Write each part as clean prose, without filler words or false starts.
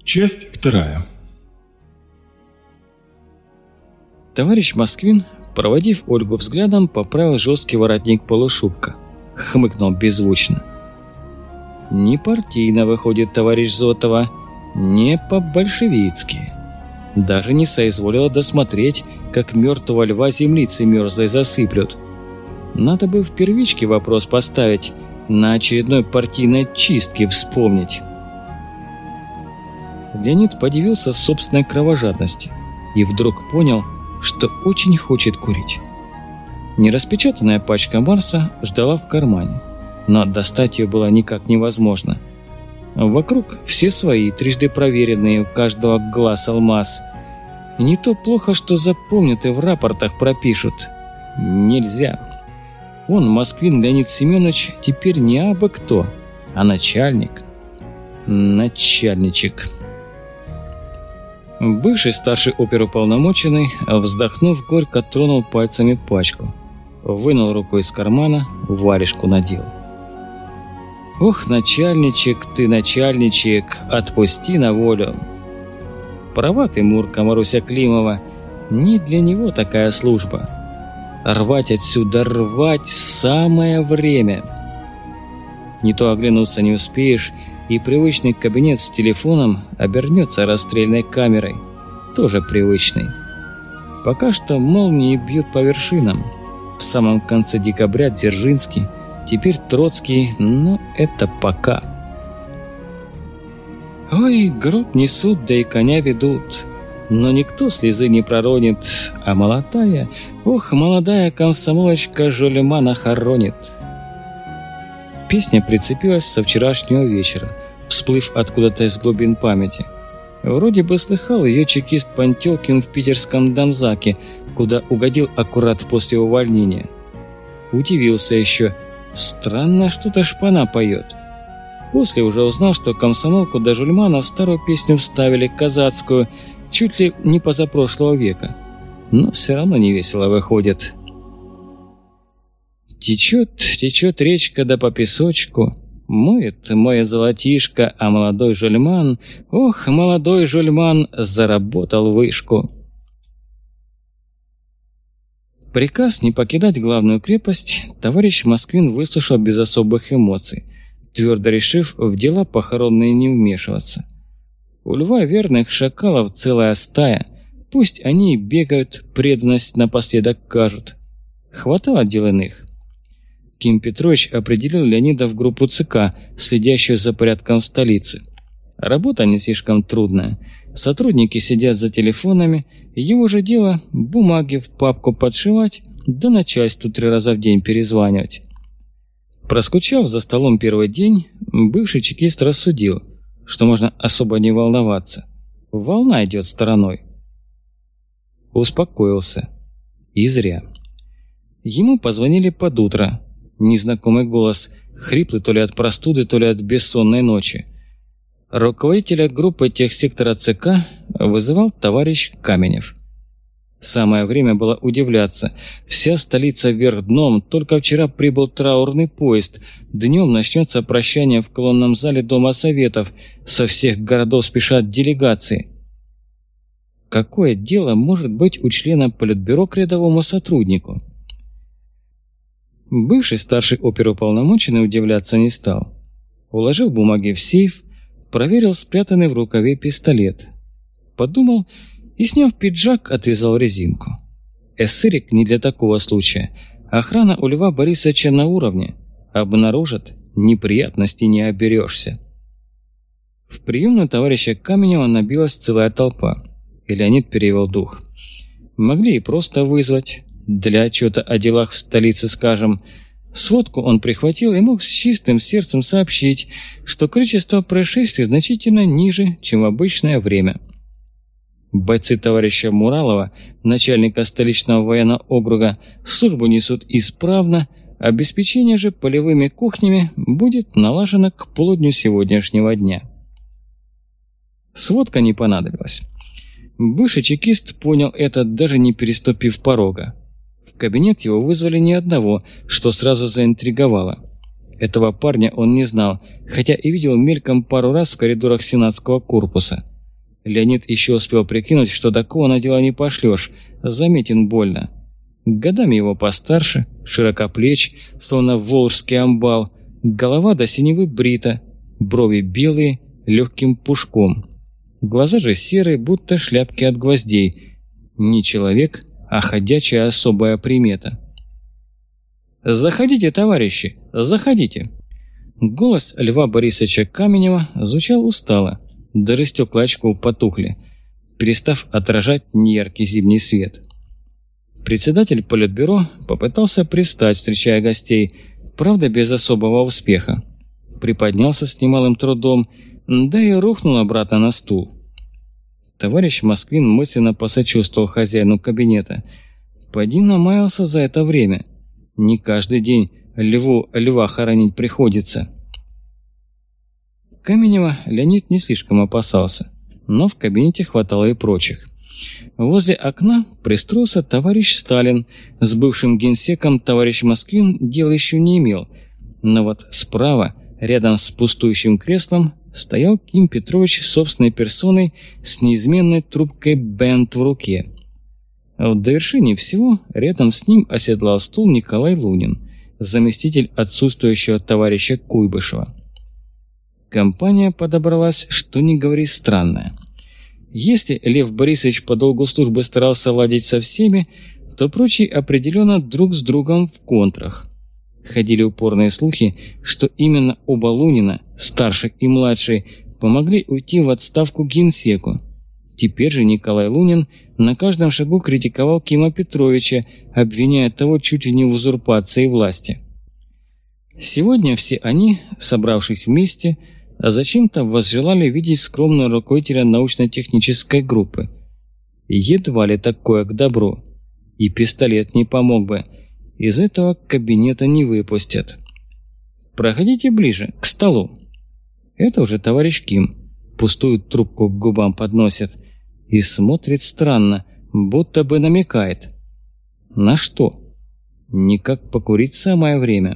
Часть вторая. Товарищ Москвин, проводив Ольгу взглядом, поправил жесткий воротник полушубка. Хмыкнул беззвучно. «Не партийно выходит, товарищ Зотова, не по-большевицки. Даже не соизволила досмотреть, как мертвого льва землицей мерзлой засыплют. Надо бы в первичке вопрос поставить, на очередной партийной чистке вспомнить». Леонид подивился собственной кровожадности и вдруг понял, что очень хочет курить. Нераспечатанная пачка Марса ждала в кармане, но достать ее было никак невозможно. Вокруг все свои, трижды проверенные, у каждого глаз алмаз. И не то плохо, что запомнят и в рапортах пропишут. Нельзя. Он, Москвин Леонид Семенович, теперь не абы кто, а начальник. Начальничек. Бывший старший оперуполномоченный, вздохнув, горько тронул пальцами пачку. Вынул рукой из кармана, варежку надел. «Ох, начальничек ты, начальничек, отпусти на волю!» Права ты, Мурка Маруся Климова, не для него такая служба. Рвать отсюда, рвать самое время. Не то оглянуться не успеешь, и привычный кабинет с телефоном обернется расстрельной камерой, тоже привычный. Пока что молнии бьют по вершинам. В самом конце декабря Дзержинский, теперь Троцкий, но это пока. Ой, гроб несут, да и коня ведут, но никто слезы не проронит, а молодая, ох, молодая комсомолочка Жулемана хоронит. Песня прицепилась со вчерашнего вечера, всплыв откуда-то из глубин памяти. Вроде бы слыхал ее чекист Пантелкин в питерском Дамзаке, куда угодил аккурат после увольнения. Удивился еще. Странно, что-то шпана поет. После уже узнал, что комсомолку до Жульмана в старую песню вставили, казацкую, чуть ли не позапрошлого века. Но все равно не весело выходит. Течет, течет речка да по песочку, моет золотишко, а молодой Жульман, ох, молодой Жульман, заработал вышку. Приказ не покидать главную крепость товарищ Москвин выслушал без особых эмоций, твердо решив в дела похоронные не вмешиваться. У льва верных шакалов целая стая, пусть они и бегают, преданность напоследок кажут. Хватало дел иных. Ким Петрович определил Леонида в группу ЦК, следящую за порядком в столице. Работа не слишком трудная. Сотрудники сидят за телефонами, его же дело бумаги в папку подшивать, да начальству 3 раза в день перезванивать. Проскучав за столом первый день, бывший чекист рассудил, что можно особо не волноваться. Волна идет стороной. Успокоился. И зря. Ему позвонили под утро. Незнакомый голос, хриплый то ли от простуды, то ли от бессонной ночи. Руководителя группы техсектора ЦК вызывал товарищ Каменев. Самое время было удивляться. Вся столица вверх дном, только вчера прибыл траурный поезд. Днем начнется прощание в колонном зале Дома Советов. Со всех городов спешат делегации. Какое дело может быть у члена Политбюро к рядовому сотруднику? Бывший старший оперуполномоченный удивляться не стал. Уложил бумаги в сейф, проверил спрятанный в рукаве пистолет. Подумал и, сняв пиджак, отвязал резинку. Эсерик не для такого случая. Охрана у Льва Борисовича на уровне. Обнаружат, неприятностей не оберешься. В приемную товарища Каменева набилась целая толпа. И Леонид перевел дух. Могли и просто вызвать. Для отчета о делах в столице, скажем. Сводку он прихватил и мог с чистым сердцем сообщить, что количество происшествий значительно ниже, чем в обычное время. Бойцы товарища Муралова, начальника столичного военного округа, службу несут исправно, обеспечение же полевыми кухнями будет налажено к полудню сегодняшнего дня. Сводка не понадобилась. Бывший чекист понял это, даже не переступив порога. В кабинет его вызвали не одного, что сразу заинтриговало. Этого парня он не знал, хотя и видел мельком пару раз в коридорах Сенатского корпуса. Леонид еще успел прикинуть, что такого на дело не пошлешь, заметен больно. Годами его постарше, широкоплеч, словно волжский амбал, голова до синевы брита, брови белые, легким пушком. Глаза же серые, будто шляпки от гвоздей. Не человек, а ходячая особая примета. «Заходите, товарищи, заходите!» Голос Льва Борисовича Каменева звучал устало, даже стекла очков потухли, перестав отражать неяркий зимний свет. Председатель Политбюро попытался привстать, встречая гостей, правда без особого успеха. Приподнялся с немалым трудом, да и рухнул обратно на стул. Товарищ Москвин мысленно посочувствовал хозяину кабинета. Поди намаялся за это время. Не каждый день льва хоронить приходится. Каменева Леонид не слишком опасался, но в кабинете хватало и прочих. Возле окна пристроился товарищ Сталин, с бывшим генсеком товарищ Москвин дела еще не имел, но вот справа, рядом с пустующим креслом, стоял Ким Петрович собственной персоной с неизменной трубкой Бент в руке. В довершении всего рядом с ним оседлал стул Николай Лунин, заместитель отсутствующего товарища Куйбышева. Компания подобралась, что ни говори, странная. Если Лев Борисович по долгу службы старался ладить со всеми, то прочие определенно друг с другом в контрах. Ходили упорные слухи, что именно оба Лунина, старший и младший, помогли уйти в отставку генсеку. Теперь же Николай Лунин на каждом шагу критиковал Кима Петровича, обвиняя того чуть ли не в узурпации власти. Сегодня все они, собравшись вместе, зачем-то возжелали видеть скромного руководителя научно-технической группы. Едва ли такое к добру. И пистолет не помог бы. Из этого кабинета не выпустят. «Проходите ближе, к столу». Это уже товарищ Ким. Пустую трубку к губам подносит. И смотрит странно, будто бы намекает. На что? Никак покурить самое время.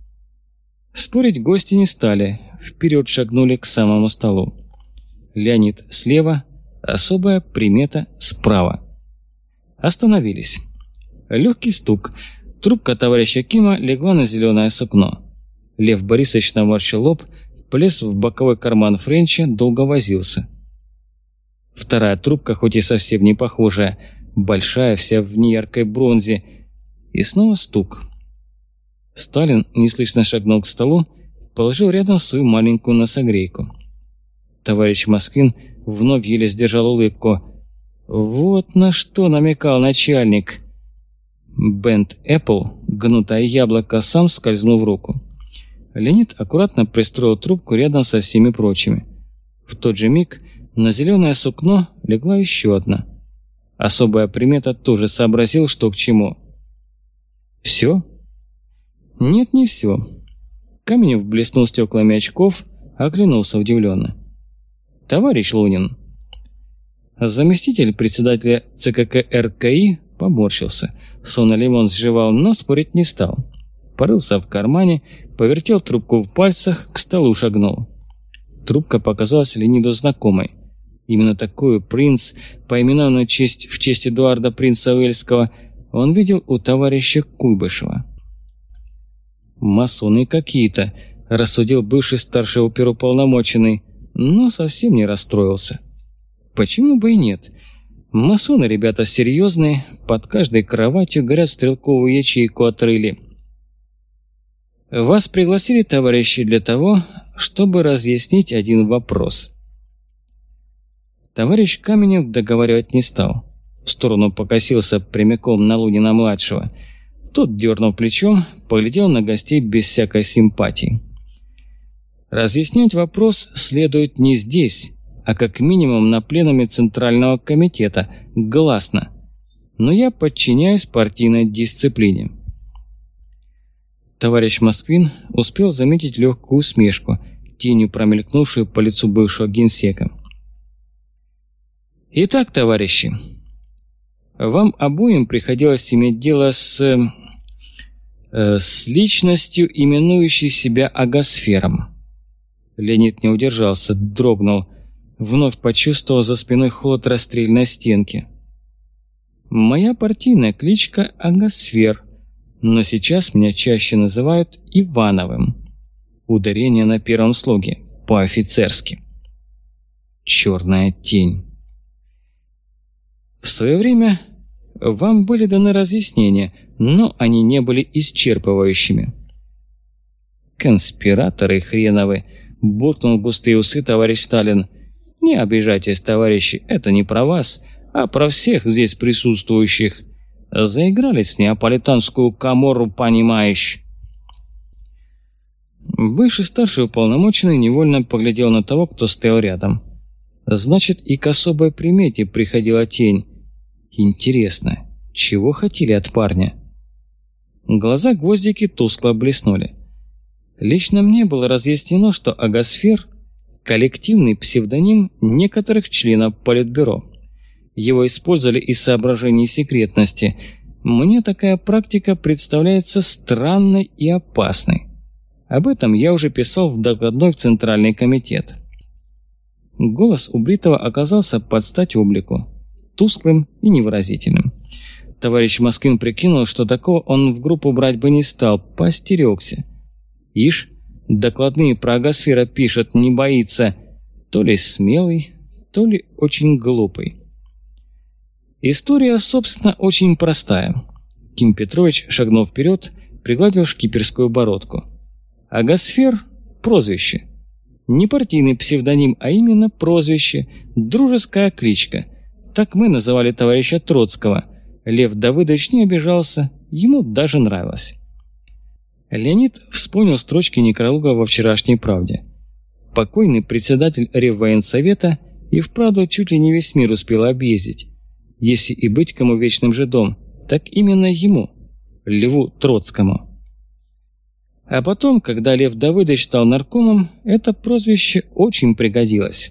Спорить гости не стали. Вперед шагнули к самому столу. Леонид слева, особая примета справа. Остановились. Легкий стук. Трубка товарища Кима легла на зеленое сукно. Лев Борисович наморщил лоб, полез в боковой карман Френча, долго возился. Вторая трубка, хоть и совсем не похожая, большая, вся в неяркой бронзе. И снова стук. Сталин неслышно шагнул к столу, положил рядом свою маленькую носогрейку. Товарищ Москвин вновь еле сдержал улыбку. Вот на что намекал начальник. Бент Эппл, гнутое яблоко, сам скользнул в руку. Леонид аккуратно пристроил трубку рядом со всеми прочими. В тот же миг на зеленое сукно легла еще одна. Особая примета тоже сообразил, что к чему. «Все?» «Нет, не все». Каменев блеснул стеклами очков, оглянулся удивленно. «Товарищ Лунин». Заместитель председателя ЦКК РКИ поморщился. Сонно лимон сживал, но спорить не стал. Порылся в кармане, повертел трубку в пальцах, к столу шагнул. Трубка показалась Леониду знакомой. Именно такую принц, поименованную в честь Эдуарда принца Уэльского, он видел у товарища Куйбышева. «Масоны какие-то», – рассудил бывший старший оперуполномоченный, но совсем не расстроился. Почему бы и нет? Масоны ребята серьезные, под каждой кроватью, говорят, стрелковую ячейку отрыли. Вас пригласили, товарищи, для того, чтобы разъяснить один вопрос. Товарищ Каменев договаривать не стал. В сторону покосился прямиком на Лунина-младшего. Тот, дернув плечом, поглядел на гостей без всякой симпатии. Разъяснять вопрос следует не здесь, а как минимум на пленуме Центрального комитета, гласно. Но я подчиняюсь партийной дисциплине. Товарищ Москвин успел заметить легкую усмешку, тенью промелькнувшую по лицу бывшего генсека. Итак, товарищи, вам обоим приходилось иметь дело с личностью, именующей себя агосфером. Леонид не удержался, дрогнул. вновь почувствовал за спиной холод расстрельной стенки. Моя партийная кличка Агосфер, но сейчас меня чаще называют Ивановым. Ударение на первом слоге, по-офицерски. Черная тень. В свое время вам были даны разъяснения, но они не были исчерпывающими. «Конспираторы хреновы!» – буркнул густые усы товарищ Сталин. «Не обижайтесь, товарищи, это не про вас, а про всех здесь присутствующих. Заигрались в неаполитанскую каморру, понимаешь?» Бывший старший уполномоченный невольно поглядел на того, кто стоял рядом. Значит, и к особой примете приходила тень. Интересно, чего хотели от парня? Глаза Гвоздики тускло блеснули. Лично мне было разъяснено, что Агосфер – коллективный псевдоним некоторых членов Политбюро. Его использовали из соображений секретности. Мне такая практика представляется странной и опасной. Об этом я уже писал в докладной в Центральный комитет. Голос у Бритова оказался под стать облику, тусклым и невыразительным. Товарищ Москвин прикинул, что такого он в группу брать бы не стал, поостерегся. Ишь, докладные про Агосфера пишет, не боится, то ли смелый, то ли очень глупый. История, собственно, очень простая. Ким Петрович шагнул вперед, пригладил шкиперскую бородку. Агосфер – прозвище. Не партийный псевдоним, а именно прозвище, дружеская кличка. Так мы называли товарища Троцкого. Лев Давыдович не обижался, ему даже нравилось. Леонид вспомнил строчки некролога во «Вчерашней правде». Покойный председатель Реввоенсовета и вправду чуть ли не весь мир успел объездить. Если и быть кому вечным жидом, так именно ему, Льву Троцкому. А потом, когда Лев Давыдович стал наркомом, это прозвище очень пригодилось.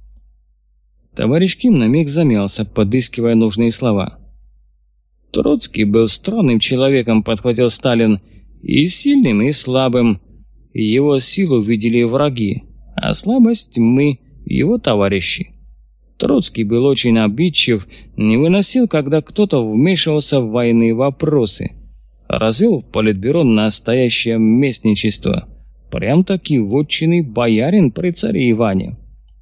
Товарищ Ким на миг замялся, подыскивая нужные слова. «Троцкий был странным человеком», — подхватил Сталин, — «и сильным, и слабым. Его силу видели враги, а слабость мы, его товарищи. Троцкий был очень обидчив, не выносил, когда кто-то вмешивался в военные вопросы. Развел в Политбюро настоящее местничество. Прям-таки вотчинный боярин при царе Иване».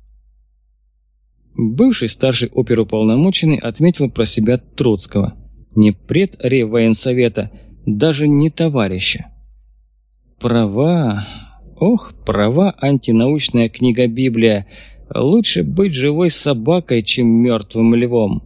Бывший старший оперуполномоченный отметил про себя Троцкого. Не предреввоенсовета, даже не товарища. Права, ох, права, антинаучная книга Библия. Лучше быть живой собакой, чем мертвым львом.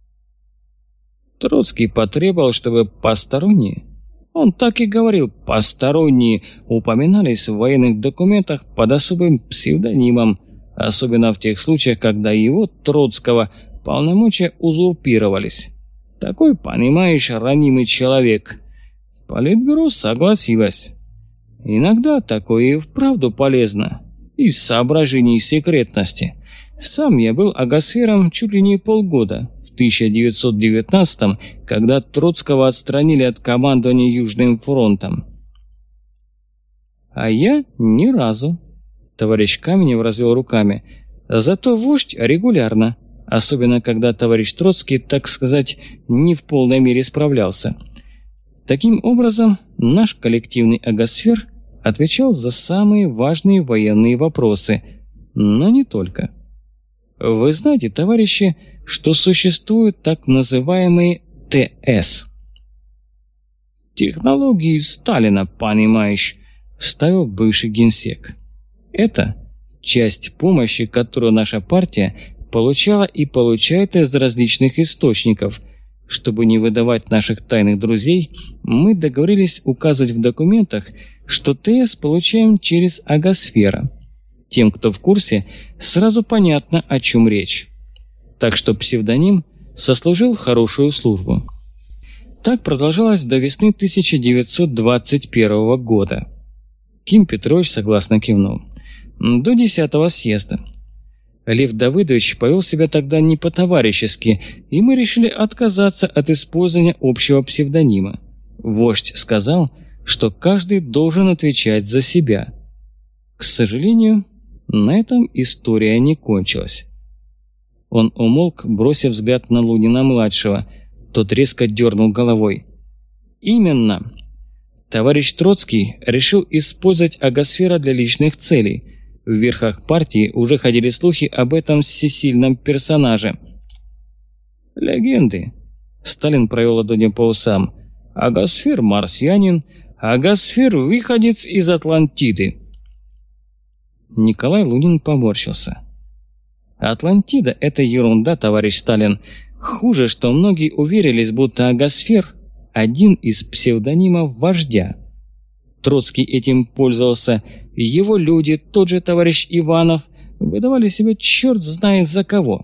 Троцкий потребовал, чтобы посторонние, он так и говорил, посторонние, упоминались в военных документах под особым псевдонимом, особенно в тех случаях, когда его, Троцкого, полномочия узурпировались. Такой, понимаешь, ранимый человек. Политбюро согласилось. Иногда такое и вправду полезно, из соображений секретности. Сам я был агосфером чуть ли не полгода, в 1919-м, когда Троцкого отстранили от командования Южным фронтом. А я ни разу. Товарищ Каменев развел руками. Зато вождь регулярно, особенно когда товарищ Троцкий, так сказать, не в полной мере справлялся. Таким образом, наш коллективный агосфер отвечал за самые важные военные вопросы, но не только. Вы знаете, товарищи, что существуют так называемые ТС? «Технологии Сталина, понимаешь», – вставил бывший генсек. Это часть помощи, которую наша партия получала и получает из различных источников. Чтобы не выдавать наших тайных друзей, мы договорились указывать в документах, что ТС получаем через агосфера. Тем, кто в курсе, сразу понятно, о чем речь. Так что псевдоним сослужил хорошую службу. Так продолжалось до весны 1921 года. Ким Петрович согласно кивнул. До 10-го съезда. Лев Давыдович повел себя тогда не по-товарищески, и мы решили отказаться от использования общего псевдонима. Вождь сказал, что каждый должен отвечать за себя. К сожалению, На этом история не кончилась. Он умолк, бросив взгляд на Лунина-младшего. Тот резко дернул головой. «Именно. Товарищ Троцкий решил использовать агосфера для личных целей. В верхах партии уже ходили слухи об этом всесильном персонаже». «Легенды». Сталин провел ладонью по усам. «Агосфер – марсианин, агосфер – выходец из Атлантиды». Николай Лунин поморщился. «Атлантида – это ерунда, товарищ Сталин. Хуже, что многие уверились, будто агосфер – один из псевдонимов вождя. Троцкий этим пользовался, его люди, тот же товарищ Иванов, выдавали себя черт знает за кого».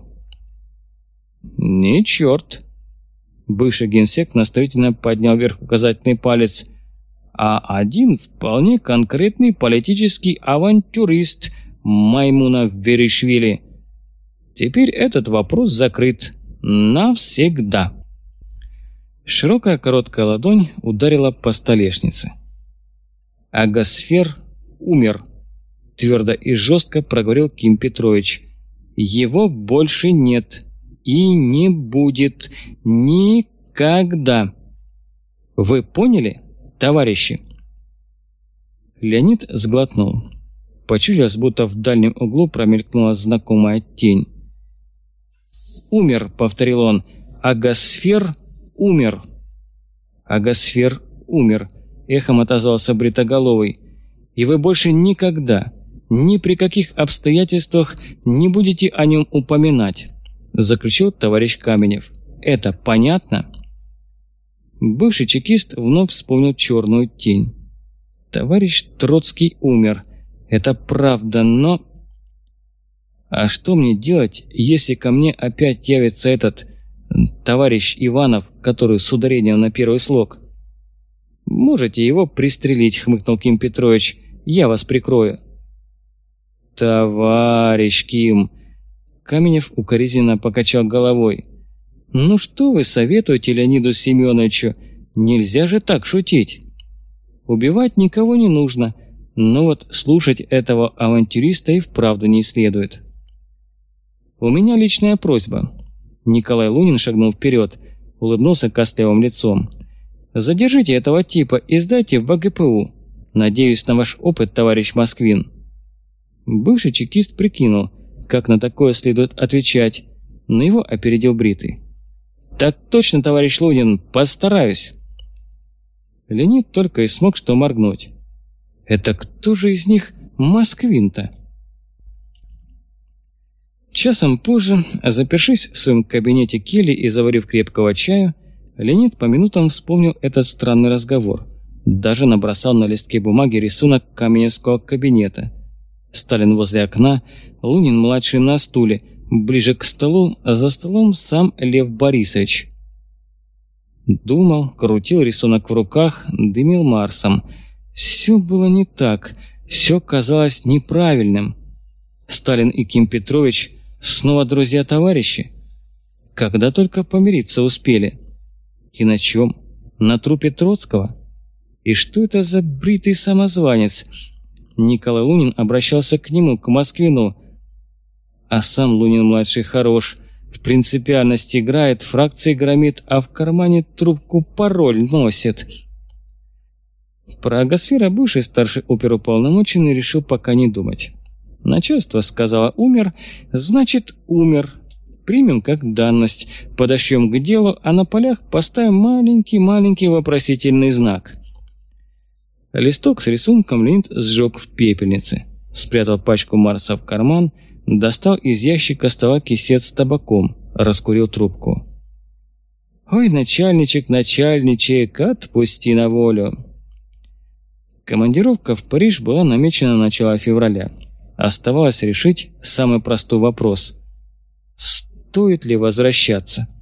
«Не черт». Бывший генсек наставительно поднял вверх указательный палец. «А один вполне конкретный политический авантюрист Маймунов Веришвили. Теперь этот вопрос закрыт. Навсегда». Широкая короткая ладонь ударила по столешнице. «Агосфер умер», – твердо и жестко проговорил Ким Петрович. «Его больше нет и не будет никогда. Вы поняли, товарищи?» Леонид сглотнул. Почудилось, будто в дальнем углу промелькнула знакомая тень. «Умер», — повторил он, — «агосфер умер». «Агосфер умер», — эхом отозвался Бритоголовый. «И вы больше никогда, ни при каких обстоятельствах не будете о нем упоминать», — заключил товарищ Каменев. «Это понятно?» Бывший чекист вновь вспомнил черную тень. «Товарищ Троцкий умер. Это правда, но...» «А что мне делать, если ко мне опять явится этот... товарищ Иванов, который с ударением на первый слог?» «Можете его пристрелить», — хмыкнул Ким Петрович. «Я вас прикрою». «Товарищ Ким...» Каменев укоризненно покачал головой. «Ну что вы советуете Леониду Семеновичу? Нельзя же так шутить. Убивать никого не нужно, но вот слушать этого авантюриста и вправду не следует. У меня личная просьба». Николай Лунин шагнул вперед, улыбнулся костлявым лицом. «Задержите этого типа и сдайте в ВГПУ. Надеюсь на ваш опыт, товарищ Москвин». Бывший чекист прикинул, как на такое следует отвечать, но его опередил Бритый. «Так точно, товарищ Лунин, постараюсь». Леонид только и смог что моргнуть. «Это кто же из них Москвин-то?» Часом позже, запершись в своем кабинете кельи и заварив крепкого чаю, Леонид по минутам вспомнил этот странный разговор. Даже набросал на листке бумаги рисунок Каменевского кабинета. Сталин возле окна, Лунин-младший на стуле, ближе к столу, а за столом сам Лев Борисович. Думал, крутил рисунок в руках, дымил Марсом. Все было не так, все казалось неправильным. Сталин и Ким Петрович снова друзья-товарищи. Когда только помириться успели. И на чем? На трупе Троцкого? И что это за бритый самозванец? Николай Лунин обращался к нему, к Москвину. А сам Лунин-младший хорош. В принципиальность играет, фракции громит, а в кармане трубку пароль носит. Про агосфера бывший старший оперуполномоченный решил пока не думать. Начальство сказало «умер», значит «умер». Примем как данность, подошьем к делу, а на полях поставим маленький вопросительный знак. Листок с рисунком Леонид сжег в пепельнице, спрятал пачку Марса в карман, достал из ящика стола кисет с табаком, раскурил трубку. «Ой, начальничек, отпусти на волю!» Командировка в Париж была намечена на начало февраля. Оставалось решить самый простой вопрос – стоит ли возвращаться?